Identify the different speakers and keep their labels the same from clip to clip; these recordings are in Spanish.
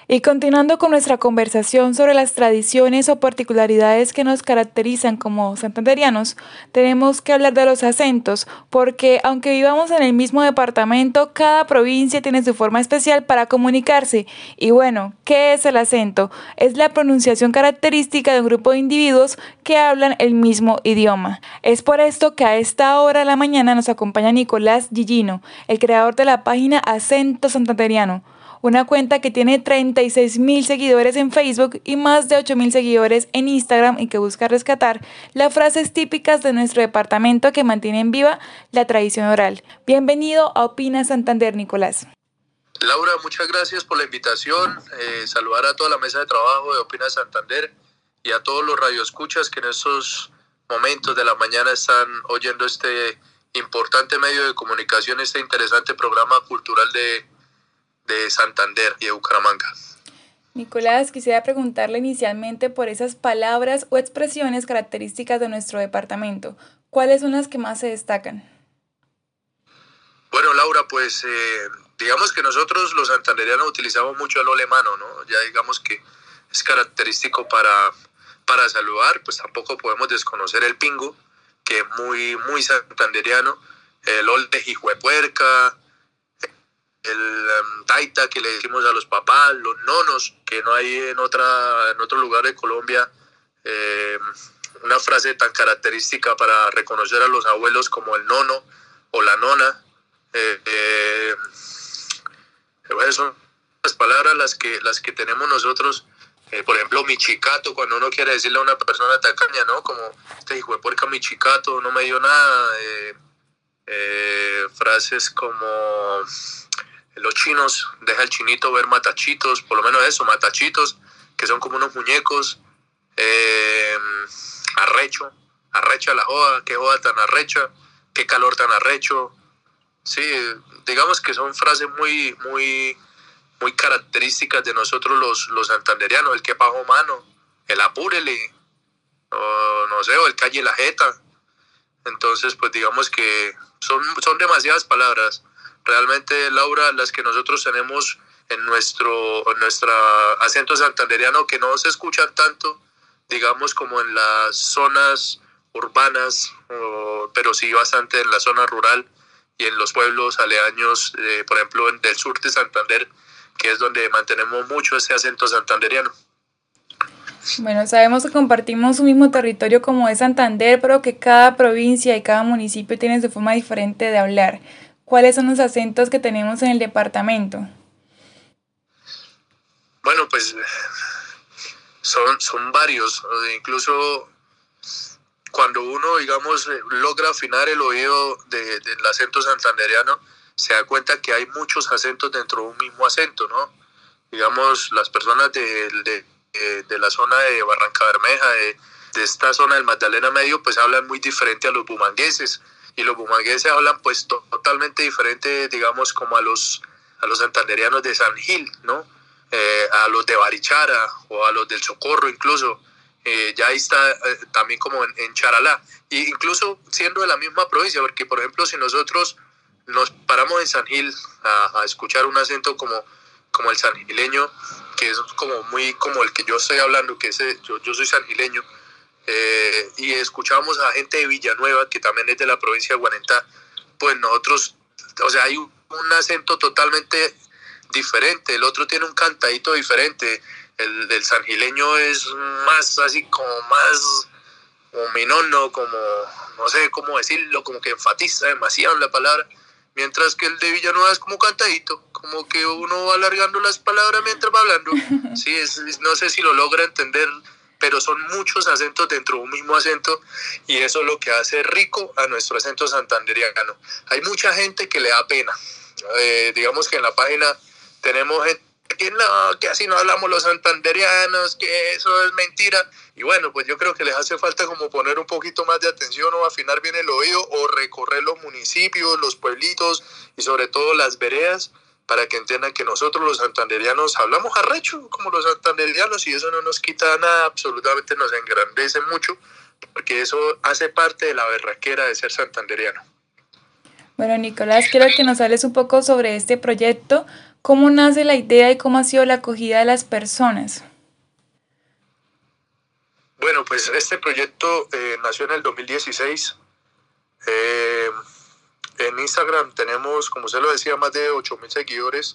Speaker 1: Y continuando con nuestra conversación sobre las tradiciones o particularidades que nos caracterizan como santanderianos, tenemos que hablar de los acentos, porque aunque vivamos en el mismo departamento, cada provincia tiene su forma especial para comunicarse. Y bueno, ¿qué es el acento? Es la pronunciación característica de un grupo de individuos que hablan el mismo idioma. Es por esto que a esta hora de la mañana nos acompaña Nicolás Gillino, el creador de la página Acento Santanderiano, una cuenta que tiene 36.000 seguidores en Facebook y más de 8.000 seguidores en Instagram y que busca rescatar las frases típicas de nuestro departamento que mantienen viva la tradición oral. Bienvenido a Opina Santander, Nicolás.
Speaker 2: Laura, muchas gracias por la invitación. Saludar a toda la mesa de trabajo de Opina Santander y a todos los radioescuchas que en estos momentos de la mañana están oyendo este importante medio de comunicación, este interesante programa cultural de Santander y de Bucaramanga.
Speaker 1: Nicolás, quisiera preguntarle inicialmente por esas palabras o expresiones características de nuestro departamento. ¿Cuáles son las que más se destacan?
Speaker 2: Bueno, Laura, pues digamos que nosotros los santanderianos utilizamos mucho el ole mano, ¿no? Ya digamos que es característico para saludar, pues tampoco podemos desconocer el pingo, que es muy santanderiano, el ole de hijuepuerca, el taita que le decimos a los papás, los nonos, que no hay en otro lugar de Colombia una frase tan característica para reconocer a los abuelos como el nono o la nona. Bueno, son las palabras las que tenemos nosotros. Por ejemplo, mi chicato, cuando uno quiere decirle a una persona tacaña, ¿no? Como este hijo de puerca, mi chicato, no me dio nada. Frases como los chinos, deja el chinito ver matachitos, por lo menos eso, matachitos, que son como unos muñecos. Arrecha la joda, qué joda tan arrecha, qué calor tan arrecho. Sí, digamos que son frases muy características de nosotros los santanderianos, el que pajo mano, el apúrele, o no sé, o el calle la jeta. Entonces, pues digamos que son demasiadas palabras. Realmente, Laura, las que nosotros tenemos en nuestro acento santanderiano, que no se escuchan tanto, digamos, como en las zonas urbanas, pero sí bastante en la zona rural y en los pueblos aledaños, por ejemplo, del sur de Santander, que es donde mantenemos mucho ese acento santanderiano.
Speaker 1: Bueno, sabemos que compartimos un mismo territorio como es Santander, pero que cada provincia y cada municipio tiene su forma diferente de hablar. ¿Cuáles son los acentos que tenemos en el departamento?
Speaker 2: Bueno, pues son varios. Incluso cuando uno, digamos, logra afinar el oído del acento santanderiano, se da cuenta que hay muchos acentos dentro de un mismo acento, ¿no? Digamos, las personas de la zona de Barranca Bermeja, de esta zona del Magdalena Medio, pues hablan muy diferente a los bumangueses, y los bumangueses hablan pues totalmente diferente, digamos, como a los santanderianos de San Gil, ¿no? A los de Barichara o a los del Socorro incluso. Ya ahí está también como en Charalá, e incluso siendo de la misma provincia, porque por ejemplo si nosotros nos paramos en San Gil a escuchar un acento como el sangileño, que es como muy como el que yo estoy hablando, que yo soy sangileño, y escuchamos a gente de Villanueva, que también es de la provincia de Guarentá, pues nosotros, o sea, hay un acento totalmente diferente, el otro tiene un cantadito diferente. El del sangileño es más así como más minono, como no sé cómo decirlo, como que enfatiza demasiado en la palabra, mientras que el de Villanueva es como cantadito, como que uno va alargando las palabras mientras va hablando. Sí, no sé si lo logra entender, pero son muchos acentos dentro de un mismo acento, y eso es lo que hace rico a nuestro acento santanderiano. Hay mucha gente que le da pena. Digamos que en la página tenemos gente que no, que así no hablamos los santanderianos, que eso es mentira. Y bueno, pues yo creo que les hace falta como poner un poquito más de atención, o afinar bien el oído, o recorrer los municipios, los pueblitos y sobre todo las veredas, para que entiendan que nosotros los santanderianos hablamos arrecho como los santanderianos, y eso no nos quita nada, absolutamente nos engrandece mucho, porque eso hace parte de la berraquera de ser santanderiano.
Speaker 1: Bueno, Nicolás, quiero que nos hables un poco sobre este proyecto, ¿Cómo nace la idea y cómo ha sido la acogida de las personas?
Speaker 2: Bueno, pues este proyecto nació en el 2016. Eh, en Instagram tenemos, como se lo decía, más de 8.000 seguidores.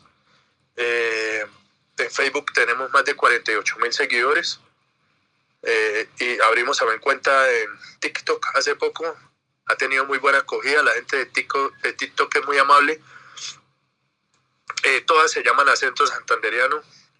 Speaker 2: En Facebook tenemos más de 48.000 seguidores. Y abrimos también cuenta en TikTok hace poco. Ha tenido muy buena acogida. La gente de TikTok es muy amable. Todas se llaman Acento Santanderiano.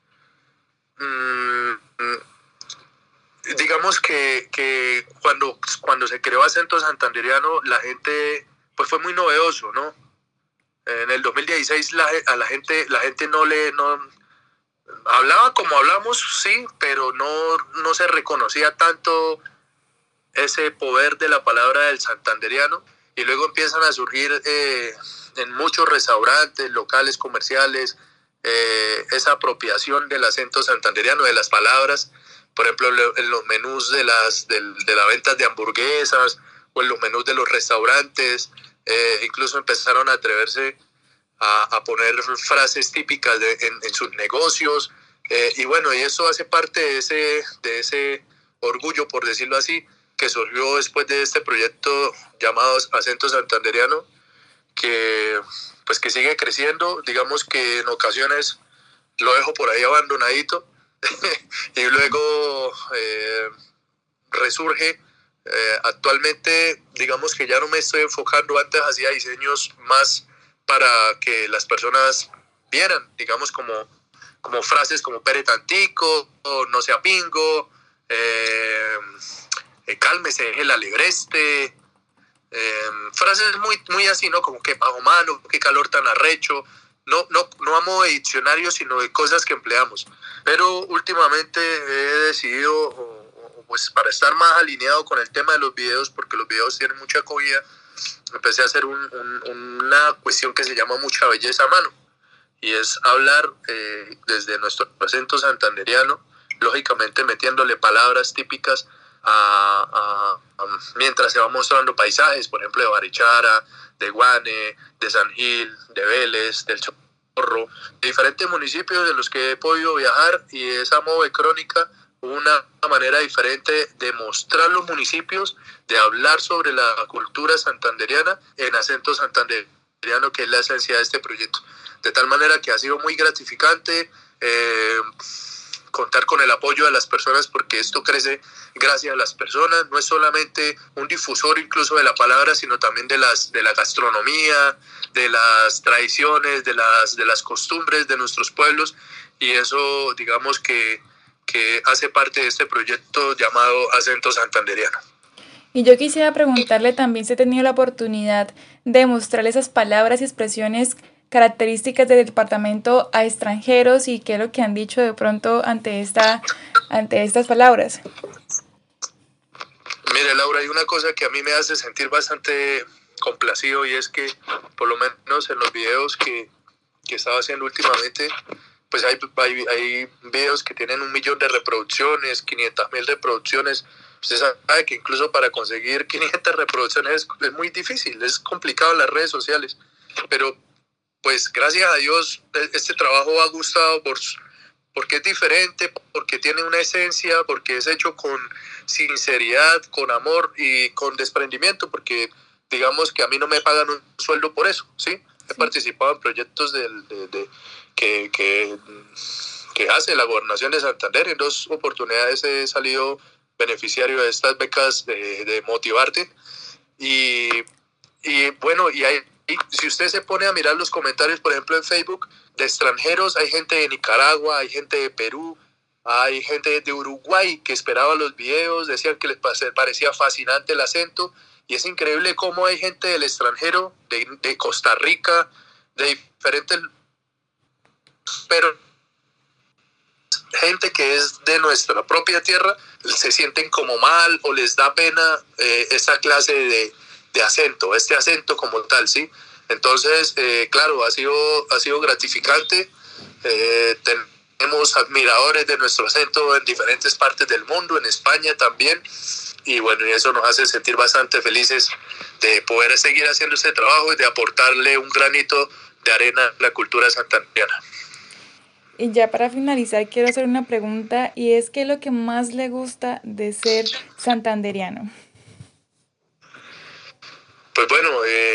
Speaker 2: Digamos que cuando se creó Acento Santanderiano, la gente, pues fue muy novedoso, ¿no? En el 2016 la gente no hablaba como hablamos, sí, pero no se reconocía tanto ese poder de la palabra del santanderiano, y luego empiezan a surgir en muchos restaurantes, locales comerciales, esa apropiación del acento santanderiano, de las palabras, por ejemplo, en los menús de la venta de hamburguesas o en los menús de los restaurantes. Incluso empezaron a atreverse a poner frases típicas en sus negocios, y bueno, y eso hace parte de ese orgullo, por decirlo así, que surgió después de este proyecto llamado Acento Santanderiano, que pues que sigue creciendo. Digamos que en ocasiones lo dejo por ahí abandonadito y luego resurge. Actualmente, digamos que ya no me estoy enfocando. Antes hacía diseños más para que las personas vieran, digamos, como frases como pere tantico, no sea pingo, cálmese, deje la libreste, frases muy así, ¿no? Como que bajo mano, qué calor tan arrecho. No a modo de diccionario, sino de cosas que empleamos. Pero últimamente he decidido, pues para estar más alineado con el tema de los videos, porque los videos tienen mucha acogida, empecé a hacer una cuestión que se llama Mucha Belleza a Mano, y es hablar desde nuestro acento santanderiano, lógicamente metiéndole palabras típicas mientras se van mostrando paisajes, por ejemplo, de Barichara, de Guane, de San Gil, de Vélez, del Chorro, de diferentes municipios de los que he podido viajar, y esa modo de crónica, una manera diferente de mostrar los municipios, de hablar sobre la cultura santanderiana en acento santanderiano, que es la esencia de este proyecto. De tal manera que ha sido muy gratificante contar con el apoyo de las personas, porque esto crece gracias a las personas. No es solamente un difusor incluso de la palabra, sino también de la gastronomía, de las tradiciones, de las costumbres de nuestros pueblos, y eso, digamos que hace parte de este proyecto llamado Acento Santanderiano.
Speaker 1: Y yo quisiera preguntarle también si ha tenido la oportunidad de mostrar esas palabras y expresiones características del departamento a extranjeros, y qué es lo que han dicho de pronto ante estas palabras.
Speaker 2: Mire, Laura, hay una cosa que a mí me hace sentir bastante complacido, y es que por lo menos en los videos que estaba haciendo últimamente, pues hay videos que tienen 1 millón de reproducciones, 500.000 reproducciones. Usted sabe que incluso para conseguir 500 reproducciones es muy difícil, es complicado en las redes sociales. Pero pues gracias a Dios este trabajo ha gustado porque es diferente, porque tiene una esencia, porque es hecho con sinceridad, con amor y con desprendimiento, porque digamos que a mí no me pagan un sueldo por eso, ¿sí? He participado en proyectos que hace la Gobernación de Santander. En 2 oportunidades he salido beneficiario de estas becas de Motivarte. Y bueno, y si usted se pone a mirar los comentarios, por ejemplo en Facebook, de extranjeros, hay gente de Nicaragua, hay gente de Perú, hay gente de Uruguay que esperaba los videos, decían que les parecía fascinante el acento. Y es increíble cómo hay gente del extranjero, de Costa Rica, de diferentes, pero gente que es de nuestra propia tierra, se sienten como mal o les da pena esta clase de acento, este acento como tal, ¿sí? Entonces, claro, ha sido gratificante. Tenemos admiradores de nuestro acento en diferentes partes del mundo, en España también, y bueno, y eso nos hace sentir bastante felices de poder seguir haciendo este trabajo y de aportarle un granito de arena a la cultura santanderiana.
Speaker 1: Y ya para finalizar, quiero hacer una pregunta y es ¿qué es lo que más le gusta de ser santanderiano?
Speaker 2: Pues bueno,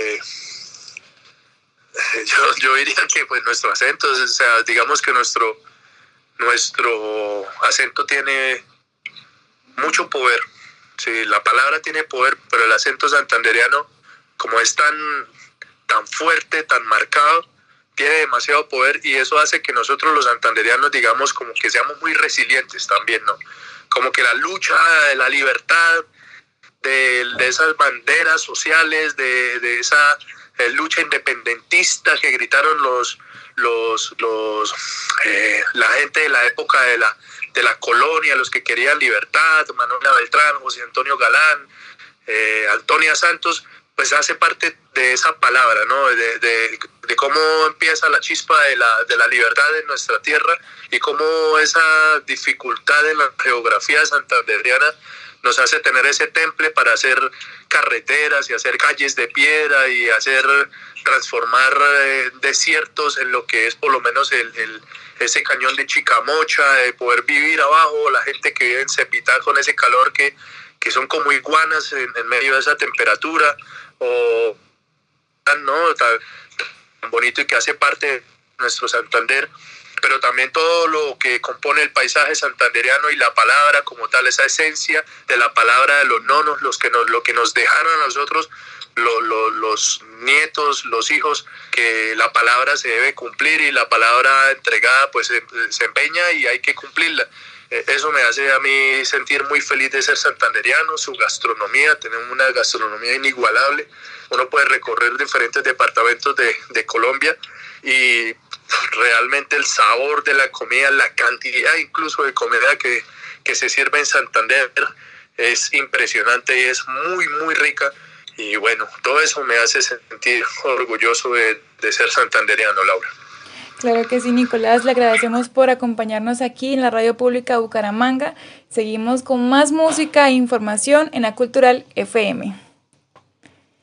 Speaker 2: yo diría que pues nuestro acento, o sea, digamos que nuestro acento tiene mucho poder. Sí, la palabra tiene poder, pero el acento santandereano, como es tan fuerte, tan marcado, tiene demasiado poder y eso hace que nosotros los santandereanos, digamos, como que seamos muy resilientes también, ¿no? Como que la lucha de la libertad, de esas banderas sociales, de esa lucha independentista que gritaron la gente de la época de la colonia, los que querían libertad, Manuela Beltrán, José Antonio Galán, Antonia Santos, pues hace parte de esa palabra, ¿no? De cómo empieza la chispa de la libertad en nuestra tierra y cómo esa dificultad en la geografía santandereana nos hace tener ese temple para hacer carreteras y hacer calles de piedra y hacer transformar desiertos en lo que es por lo menos ese cañón de Chicamocha, de poder vivir abajo, la gente que vive en Cepitá con ese calor que son como iguanas en medio de esa temperatura, o no tan bonito y que hace parte de nuestro Santander, pero también todo lo que compone el paisaje santandereano y la palabra como tal, esa esencia de la palabra de los nonos, lo que nos dejaron a nosotros, los nietos, los hijos, que la palabra se debe cumplir y la palabra entregada pues se empeña y hay que cumplirla. Eso me hace a mí sentir muy feliz de ser santandereano, su gastronomía, tenemos una gastronomía inigualable, uno puede recorrer diferentes departamentos de Colombia y realmente el sabor de la comida, la cantidad incluso de comida que se sirve en Santander es impresionante y es muy rica. Y bueno, todo eso me hace sentir orgulloso de ser santandereano, Laura.
Speaker 1: Claro que sí, Nicolás, le agradecemos por acompañarnos aquí en la Radio Pública de Bucaramanga. Seguimos con más música e información en La Cultural FM.